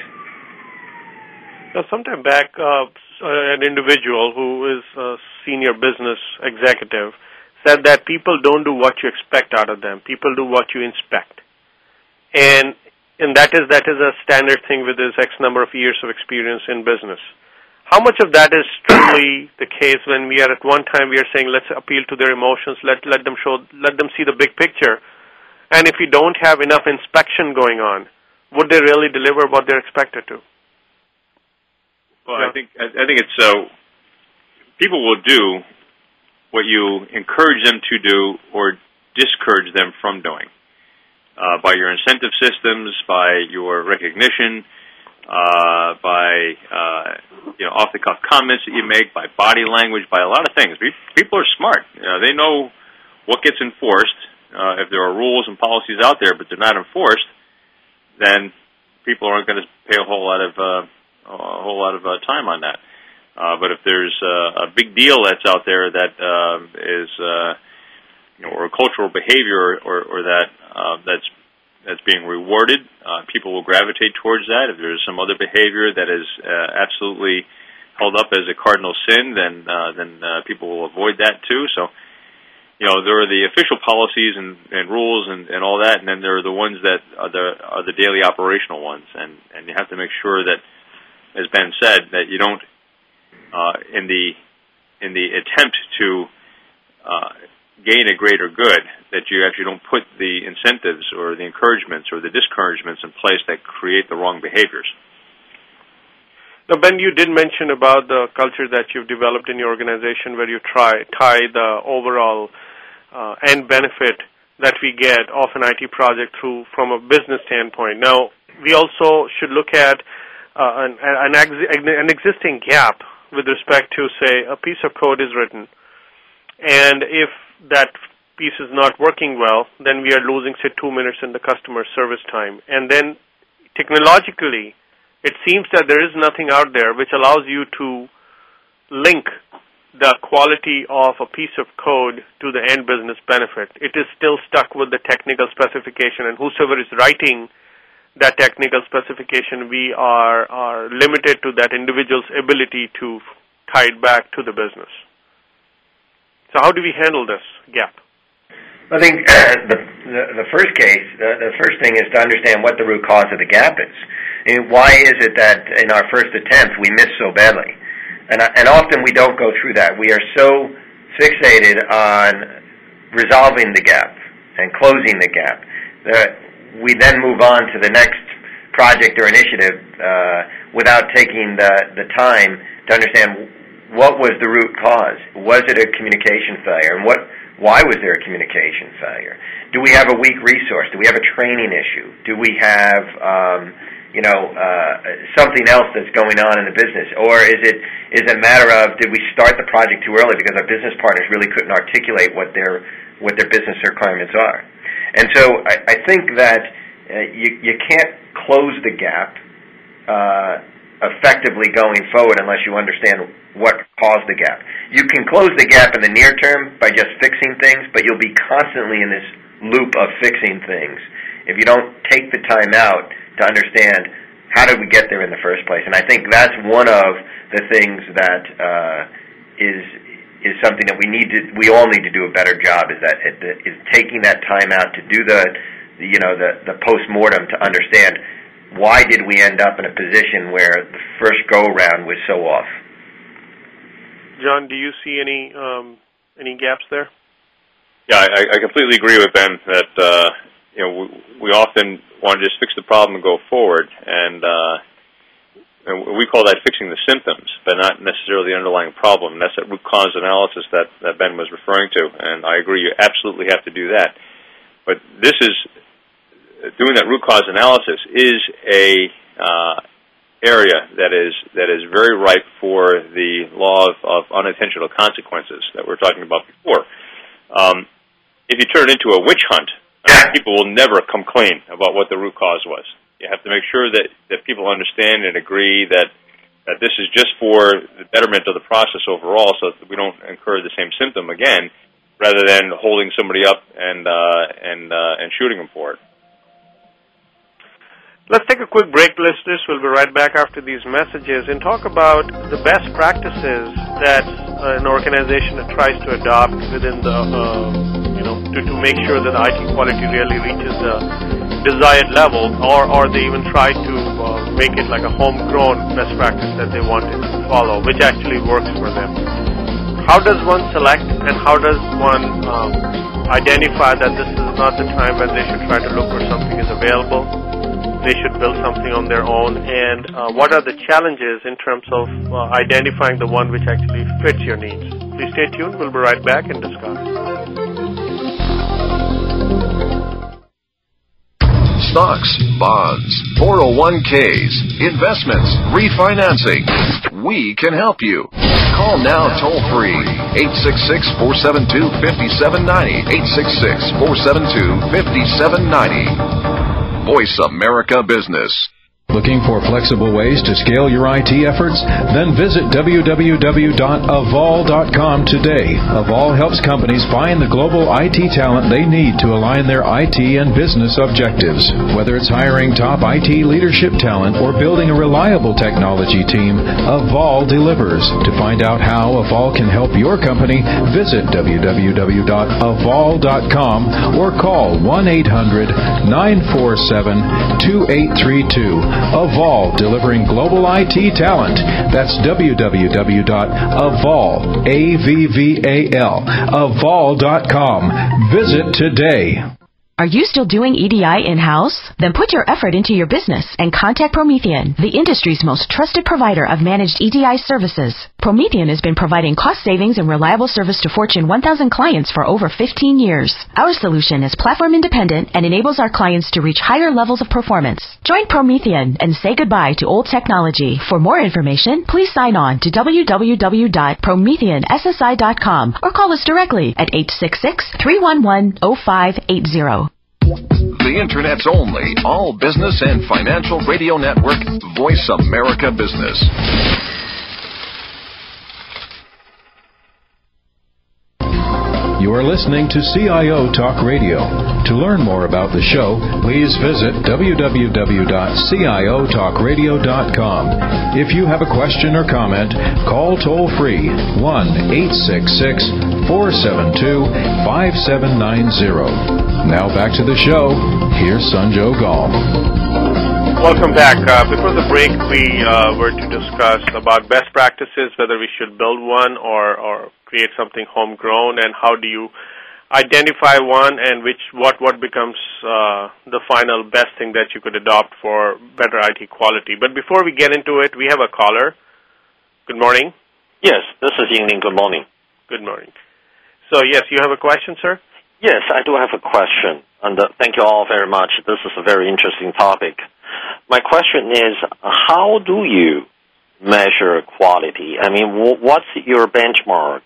Now, sometime back, uh, an individual who is a senior business executive said that people don't do what you expect out of them. People do what you inspect. And and that is that is a standard thing with his X number of years of experience in business. How much of that is strictly the case when we are at one time we are saying let's appeal to their emotions, let let them show, let them see the big picture, and if we don't have enough inspection going on, would they really deliver what they're expected to? Well, yeah. I think I think it's so. Uh, people will do what you encourage them to do or discourage them from doing uh, by your incentive systems, by your recognition. Uh, by uh, you know off-the-cuff comments that you make, by body language, by a lot of things. People are smart. You know, they know what gets enforced. Uh, if there are rules and policies out there, but they're not enforced, then people aren't going to pay a whole lot of uh, a whole lot of uh, time on that. Uh, but if there's uh, a big deal that's out there that uh, is uh, you know, or a cultural behavior, or, or that uh, that's that's being rewarded, uh, people will gravitate towards that. If there's some other behavior that is uh, absolutely held up as a cardinal sin, then uh, then uh, people will avoid that too. So you know, there are the official policies and, and rules and, and all that, and then there are the ones that are the are the daily operational ones, and, and you have to make sure that, as Ben said, that you don't uh, in the in the attempt to uh, gain a greater good, that you actually don't put the incentives or the encouragements or the discouragements in place that create the wrong behaviors. Now, Ben, you did mention about the culture that you've developed in your organization where you try tie the overall uh, end benefit that we get of an I T project through from a business standpoint. Now, we also should look at uh, an, an, ex- an existing gap with respect to, say, a piece of code is written, and if that piece is not working well, then we are losing, say, two minutes in the customer service time. And then technologically, it seems that there is nothing out there which allows you to link the quality of a piece of code to the end business benefit. It is still stuck with the technical specification, and whosoever is writing that technical specification, we are, are limited to that individual's ability to tie it back to the business. So how do we handle this gap? I think uh, the, the the first case, uh, the first thing is to understand what the root cause of the gap is. And why is it that in our first attempt we miss so badly? And, uh, and often we don't go through that. We are so fixated on resolving the gap and closing the gap that we then move on to the next project or initiative uh, without taking the, the time to understand what was the root cause. Was it a communication failure? And what? Why was there a communication failure? Do we have a weak resource? Do we have a training issue? Do we have um, you know, uh, something else that's going on in the business? Or is it is it a matter of, did we start the project too early because our business partners really couldn't articulate what their what their business requirements are? And so I, I think that uh, you you can't close the gap uh, effectively going forward unless you understand what caused the gap. You can close the gap in the near term by just fixing things, but you'll be constantly in this loop of fixing things if you don't take the time out to understand how did we get there in the first place. And I think that's one of the things that uh, is is something that we need to, we all need to do a better job, is that is taking that time out to do the, the you know the, the post-mortem to understand why did we end up in a position where the first go-around was so off. John, do you see any um, any gaps there? Yeah, I, I completely agree with Ben that uh, you know we, we often want to just fix the problem and go forward, and, uh, and we call that fixing the symptoms, but not necessarily the underlying problem. And that's that root cause analysis that, that Ben was referring to, and I agree. You absolutely have to do that. But this is doing that root cause analysis is a uh, area that is that is very ripe for the law of, of unintentional consequences that we were talking about before. Um, if you turn it into a witch hunt, uh, people will never come clean about what the root cause was. You have to make sure that, that people understand and agree that that this is just for the betterment of the process overall, so that we don't incur the same symptom again, rather than holding somebody up and uh, and uh, and shooting them for it. Let's take a quick break, listeners. We'll be right back after these messages and talk about the best practices that uh, an organization tries to adopt within the, uh, you know, to, to make sure that the I T quality really reaches the desired level, or, or they even try to uh, make it like a homegrown best practice that they want to follow, which actually works for them. How does one select and how does one um, identify that this is not the time when they should try to look for something is available? They should build something on their own, and uh, what are the challenges in terms of uh, identifying the one which actually fits your needs? Please stay tuned. We'll be right back and discuss. Stocks, bonds, four oh one k's, investments, refinancing. We can help you. Call now toll free, eight six six, four seven two, five seven nine zero, eight six six, four seven two, five seven nine zero. Voice America Business. Looking for flexible ways to scale your I T efforts? Then visit w w w dot avol dot com today. Avol helps companies find the global I T talent they need to align their I T and business objectives. Whether it's hiring top I T leadership talent or building a reliable technology team, Avol delivers. To find out how Avol can help your company, visit w w w dot avol dot com or call one eight hundred nine four seven two eight three two. Avol, delivering global I T talent. That's w w w dot avol, A V V A L, avol dot com. Visit today. Are you still doing E D I in-house? Then put your effort into your business and contact Promethean, the industry's most trusted provider of managed E D I services. Promethean has been providing cost savings and reliable service to Fortune one thousand clients for over fifteen years. Our solution is platform independent and enables our clients to reach higher levels of performance. Join Promethean and say goodbye to old technology. For more information, please sign on to w w w dot promethean s s i dot com or call us directly at eight six six, three one one, zero five eight zero. The Internet's only all-business and financial radio network, Voice America Business. You are listening to C I O Talk Radio. To learn more about the show, please visit w w w dot c i o talk radio dot com. If you have a question or comment, call toll-free one eight six six, four seven two, five seven nine zero. Now back to the show. Here's Sanjog Gall. Welcome back. Uh, before the break, we uh, were to discuss about best practices, whether we should build one or, or create something homegrown, and how do you identify one, and which what what becomes uh, the final best thing that you could adopt for better I T quality. But before we get into it, we have a caller. Good morning. Yes, this is Yingling. Good morning. Good morning. So, yes, you have a question, sir? Yes, I do have a question, and uh, thank you all very much. This is a very interesting topic. My question is, how do you measure quality? I mean, w- what's your benchmark?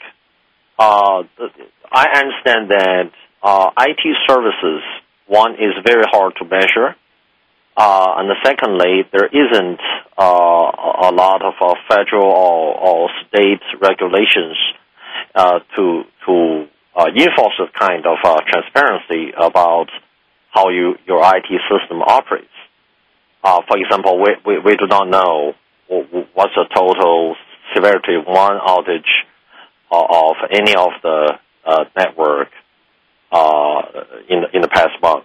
Uh, I understand that uh, I T services, one, is very hard to measure, uh, and secondly, there isn't uh, a lot of uh, federal or, or state regulations uh, to to uh, enforce this kind of uh, transparency about how you your I T system operates. Uh, for example, we, we, we do not know what's the total severity of one outage of any of the uh, network uh, in in the past month.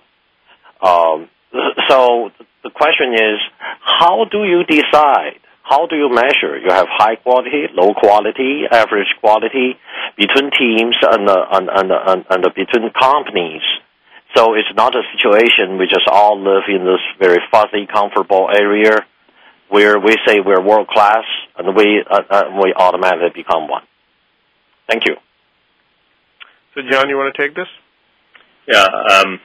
Um, so the question is, how do you decide? How do you measure? You have high quality, low quality, average quality between teams and uh, and, and, and, and between companies. So it's not a situation we just all live in this very fuzzy, comfortable area where we say we're world class and we uh, uh, we automatically become one. Thank you. So, John, you want to take this? Yeah, um,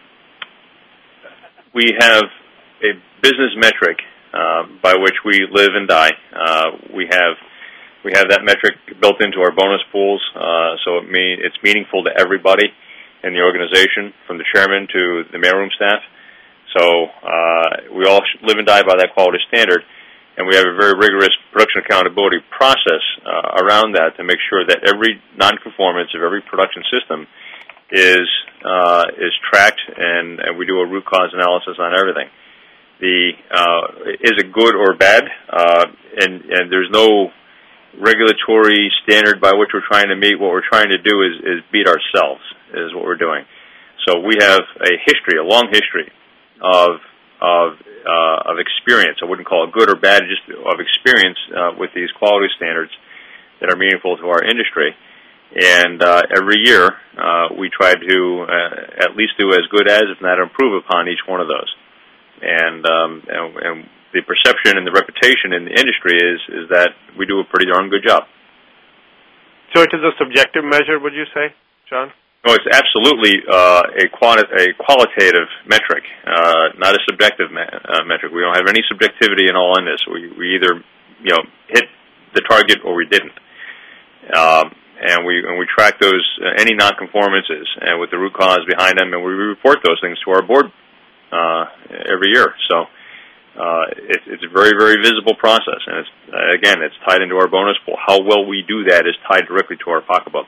we have a business metric uh, by which we live and die. Uh, we have we have that metric built into our bonus pools, uh, so it mean it's meaningful to everybody in the organization, from the chairman to the mailroom staff. So uh, we all live and die by that quality standard, and we have a very rigorous production accountability process uh, around that to make sure that every non-conformance of every production system is uh, is tracked, and, and we do a root cause analysis on everything. The uh, is it good or bad? Uh, and, and there's no regulatory standard by which we're trying to meet. What we're trying to do is, is beat ourselves, is what we're doing. So we have a history, a long history of of uh, of experience. I wouldn't call it good or bad, just of experience uh, with these quality standards that are meaningful to our industry. And uh, every year uh, we try to uh, at least do as good as, if not improve upon, each one of those. And, um, and, and the perception and the reputation in the industry is is that we do a pretty darn good job. So it is a subjective measure, would you say, John? No, it's absolutely uh, a, quali- a qualitative metric, uh, not a subjective me- uh, metric. We don't have any subjectivity in all in this. We, we either, you know, hit the target or we didn't, um, and we and we track those uh, any nonconformances and with the root cause behind them, and we report those things to our board uh, every year. So uh, it, it's a very, very visible process. And it's, uh, again, it's tied into our bonus pool. How well we do that is tied directly to our pocketbook.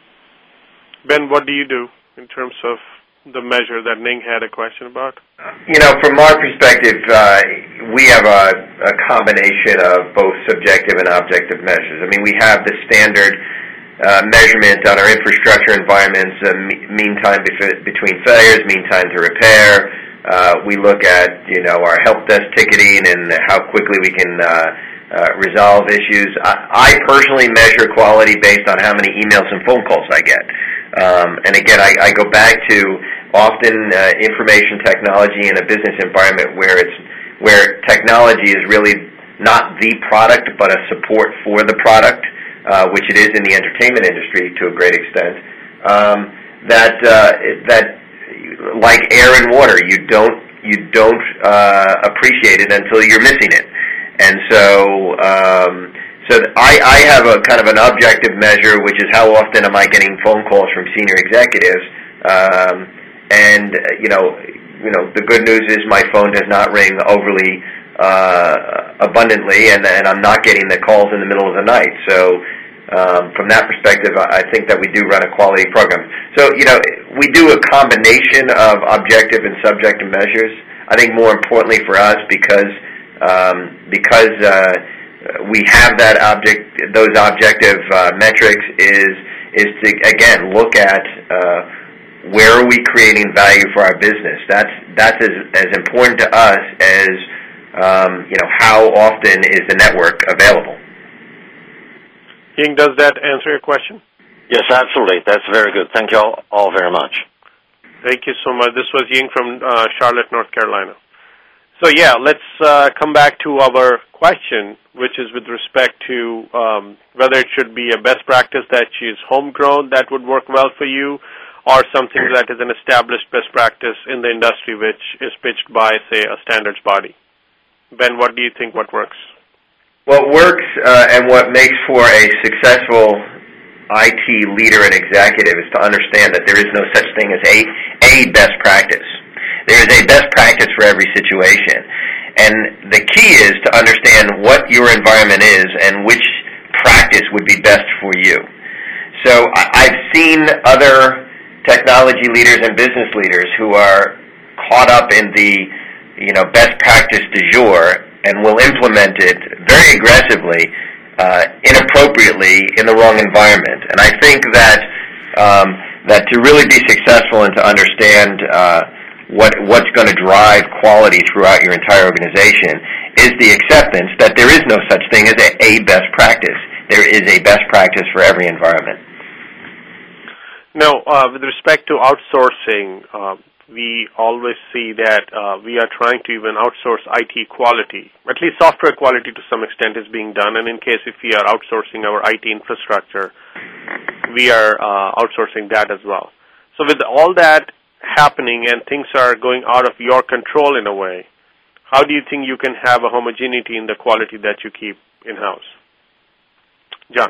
Ben, what do you do in terms of the measure that Ning had a question about? You know, from our perspective, uh, we have a, a combination of both subjective and objective measures. I mean, we have the standard uh, measurement on our infrastructure environments, uh, mean time bef- between failures, mean time to repair. Uh, we look at, you know, our help desk ticketing and how quickly we can uh, uh, resolve issues. I, I personally measure quality based on how many emails and phone calls I get. Um, and again, I, I go back to often uh, information technology in a business environment where it's where technology is really not the product but a support for the product, uh, which it is in the entertainment industry to a great extent. Um, that uh, that like air and water, you don't you don't uh, appreciate it until you're missing it, and so. Um, So I, I have a kind of an objective measure, which is how often am I getting phone calls from senior executives, um, and you know, you know, the good news is my phone does not ring overly uh, abundantly, and, and I'm not getting the calls in the middle of the night. So um, from that perspective, I think that we do run a quality program. So you know, we do a combination of objective and subjective measures. I think more importantly for us, because um, because uh, we have that object, those objective uh, metrics is is to again look at uh, where are we creating value for our business. That's that's as, as important to us as um, you know how often is the network available. Ying, does that answer your question? Yes, absolutely. That's very good. Thank you all, all very much. Thank you so much. This was Ying from uh, Charlotte, North Carolina. So yeah, let's uh, come back to our question, which is with respect to um, whether it should be a best practice that is homegrown that would work well for you, or something that is an established best practice in the industry which is pitched by, say, a standards body. Ben, what do you think what works? What works uh, and what makes for a successful I T leader and executive is to understand that there is no such thing as a, a best practice. There is a best practice for every situation. And the key is to understand what your environment is and which practice would be best for you. So I've seen other technology leaders and business leaders who are caught up in the, you know, best practice du jour and will implement it very aggressively, uh, inappropriately in the wrong environment. And I think that um, that to really be successful and to understand uh, what what's going to drive quality throughout your entire organization is the acceptance that there is no such thing as a, a best practice. There is a best practice for every environment. Now, uh, with respect to outsourcing, uh, we always see that uh, we are trying to even outsource I T quality. At least software quality to some extent is being done, and in case if we are outsourcing our I T infrastructure, we are uh, outsourcing that as well. So with all that happening and things are going out of your control in a way, how do you think you can have a homogeneity in the quality that you keep in-house? John?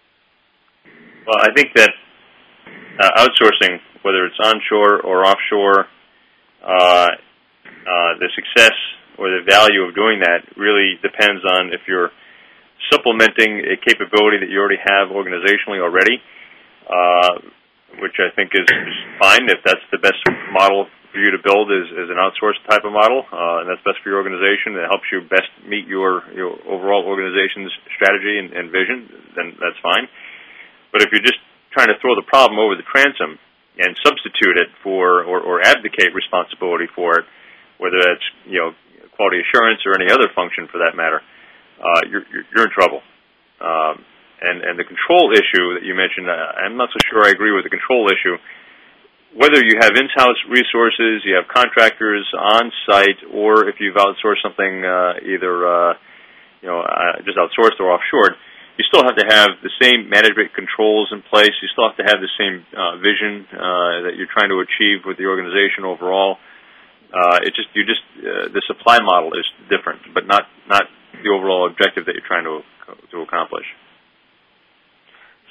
Well, I think that uh, outsourcing, whether it's onshore or offshore, uh, uh, the success or the value of doing that really depends on if you're supplementing a capability that you already have organizationally already, uh, which I think is, is fine if that's the best model for you to build is, is an outsourced type of model, uh, and that's best for your organization. It helps you best meet your, your overall organization's strategy and, and vision, then that's fine. But if you're just trying to throw the problem over the transom and substitute it for or, or abdicate responsibility for it, whether that's, you know, quality assurance or any other function for that matter, uh, you're, you're, you're in trouble. Um, And, and the control issue that you mentioned, uh, I'm not so sure I agree with the control issue. Whether you have in-house resources, you have contractors on site, or if you've outsourced something, uh, either uh, you know uh, just outsourced or offshore, you still have to have the same management controls in place. You still have to have the same uh, vision uh, that you're trying to achieve with the organization overall. Uh, it just you just uh, the supply model is different, but not not the overall objective that you're trying to to accomplish. So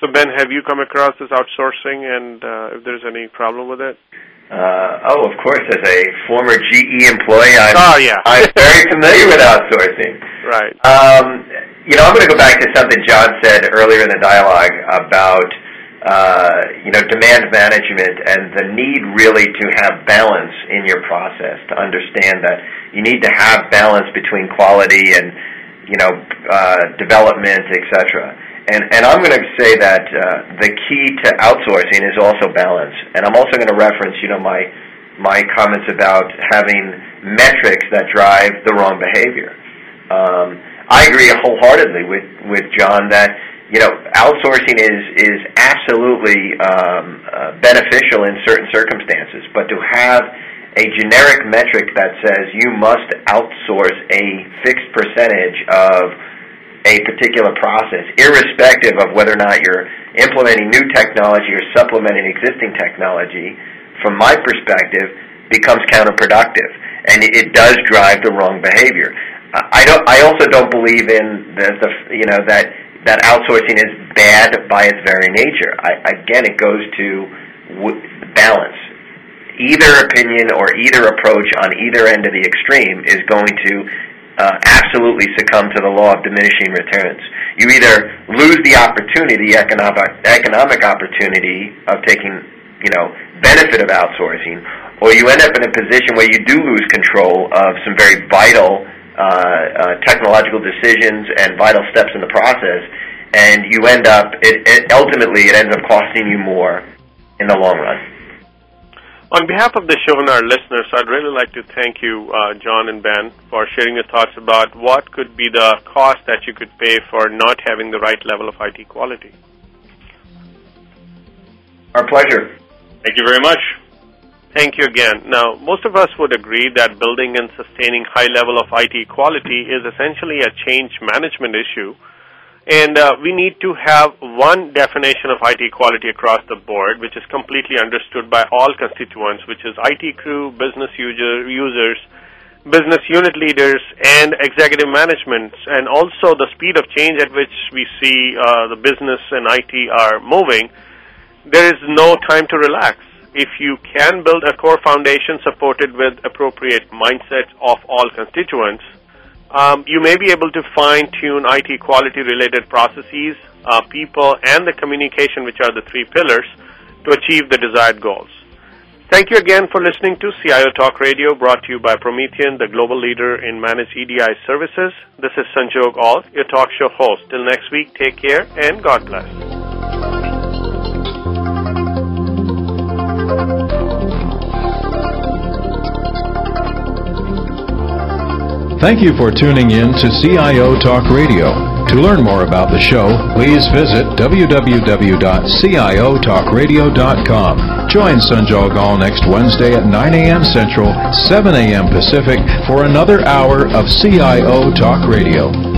So, Ben, have you come across this outsourcing, and uh, if there's any problem with it? Uh, oh, of course. As a former G E employee, I'm, oh, yeah. I'm very familiar with outsourcing. Right. Um, you know, I'm going to go back to something John said earlier in the dialogue about, uh, you know, demand management and the need really to have balance in your process, to understand that you need to have balance between quality and, you know, uh, development, et cetera. And, and I'm going to say that uh, the key to outsourcing is also balance. And I'm also going to reference, you know, my my comments about having metrics that drive the wrong behavior. Um, I agree wholeheartedly with, with John that, you know, outsourcing is is absolutely um, uh, beneficial in certain circumstances. But to have a generic metric that says you must outsource a fixed percentage of a particular process, irrespective of whether or not you're implementing new technology or supplementing existing technology, from my perspective, becomes counterproductive, and it does drive the wrong behavior. I don't. I also don't believe in the, the you know that that outsourcing is bad by its very nature. I, again, it goes to w- balance. Either opinion or either approach on either end of the extreme is going to Uh, absolutely succumb to the law of diminishing returns. You either lose the opportunity, the economic economic opportunity of taking, you know, benefit of outsourcing, or you end up in a position where you do lose control of some very vital uh, uh, technological decisions and vital steps in the process, and you end up, it, it ultimately it ends up costing you more in the long run. On behalf of the show and our listeners, I'd really like to thank you, uh, John and Ben, for sharing your thoughts about what could be the cost that you could pay for not having the right level of I T quality. Our pleasure. Thank you very much. Thank you again. Now, most of us would agree that building and sustaining high level of I T quality is essentially a change management issue. And uh, we need to have one definition of I T quality across the board, which is completely understood by all constituents, which is I T crew, business user, users, business unit leaders, and executive management, and also the speed of change at which we see uh, the business and I T are moving. There is no time to relax. If you can build a core foundation supported with appropriate mindsets of all constituents, Um, you may be able to fine-tune I T quality-related processes, uh, people, and the communication, which are the three pillars, to achieve the desired goals. Thank you again for listening to C I O Talk Radio, brought to you by Promethean, the global leader in managed E D I services. This is Sanjog Aul, your talk show host. Till next week, take care, and God bless. Thank you for tuning in to C I O Talk Radio. To learn more about the show, please visit w w w dot c i o talk radio dot com. Join Sanjog Aul next Wednesday at nine a.m. Central, seven a.m. Pacific for another hour of C I O Talk Radio.